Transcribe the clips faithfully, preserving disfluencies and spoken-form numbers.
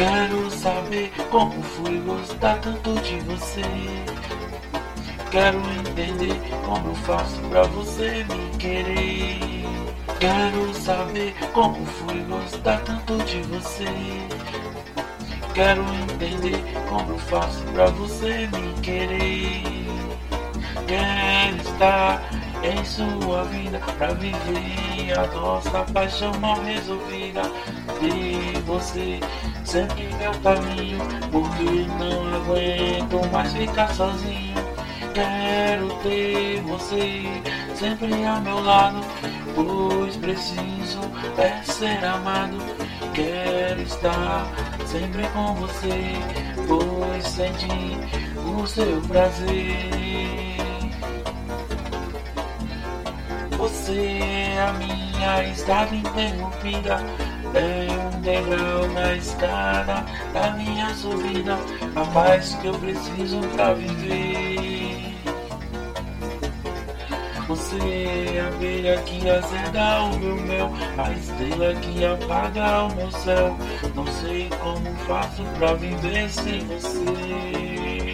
Quero saber como fui gostar tanto de você. Quero entender como faço pra você me querer. Quero saber como fui gostar tanto de você. Quero entender como faço pra você me querer. Quero estar em sua vida pra viver a nossa paixão mal resolvida. De você sempre meu caminho, porque não aguento mais ficar sozinho. Quero ter você sempre ao meu lado, pois preciso é ser amado. Quero estar sempre com você, pois senti o seu prazer. Você é a minha estrada interrompida, é um degrau na escada da minha subida, a paz que eu preciso pra viver. Você é a abelha que azeda o meu mel, a estrela que apaga o meu céu. Não sei como faço pra viver sem você.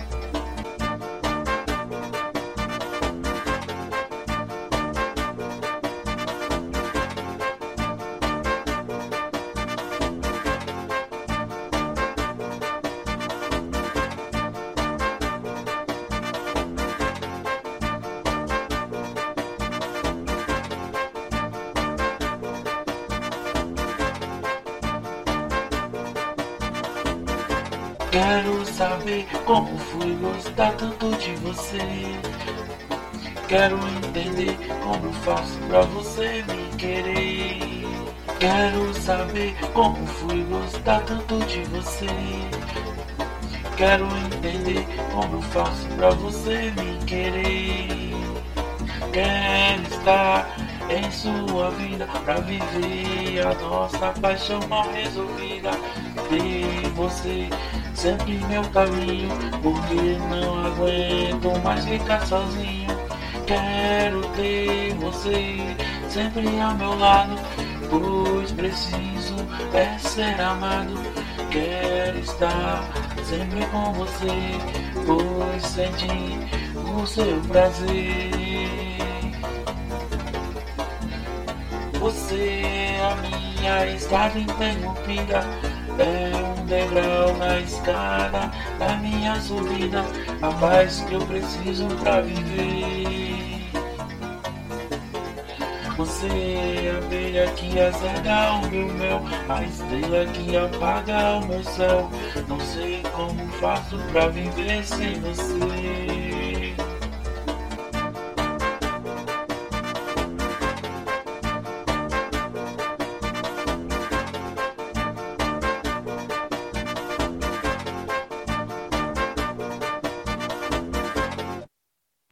Quero saber como fui gostar tanto de você. Quero entender como faço pra você me querer. Quero saber como fui gostar tanto de você. Quero entender como faço pra você me querer. Quero estar em sua vida pra viver a nossa paixão mal resolvida. De você sempre meu caminho, porque não aguento mais ficar sozinho. Quero ter você sempre ao meu lado, pois preciso é ser amado. Quero estar sempre com você, pois senti o seu prazer. Você é a minha estrada interrompida, é um degrau na escada da minha subida, a paz que eu preciso pra viver. Você é a abelha que azeda o meu mel, a estrela que apaga o meu céu. Não sei como faço pra viver sem você.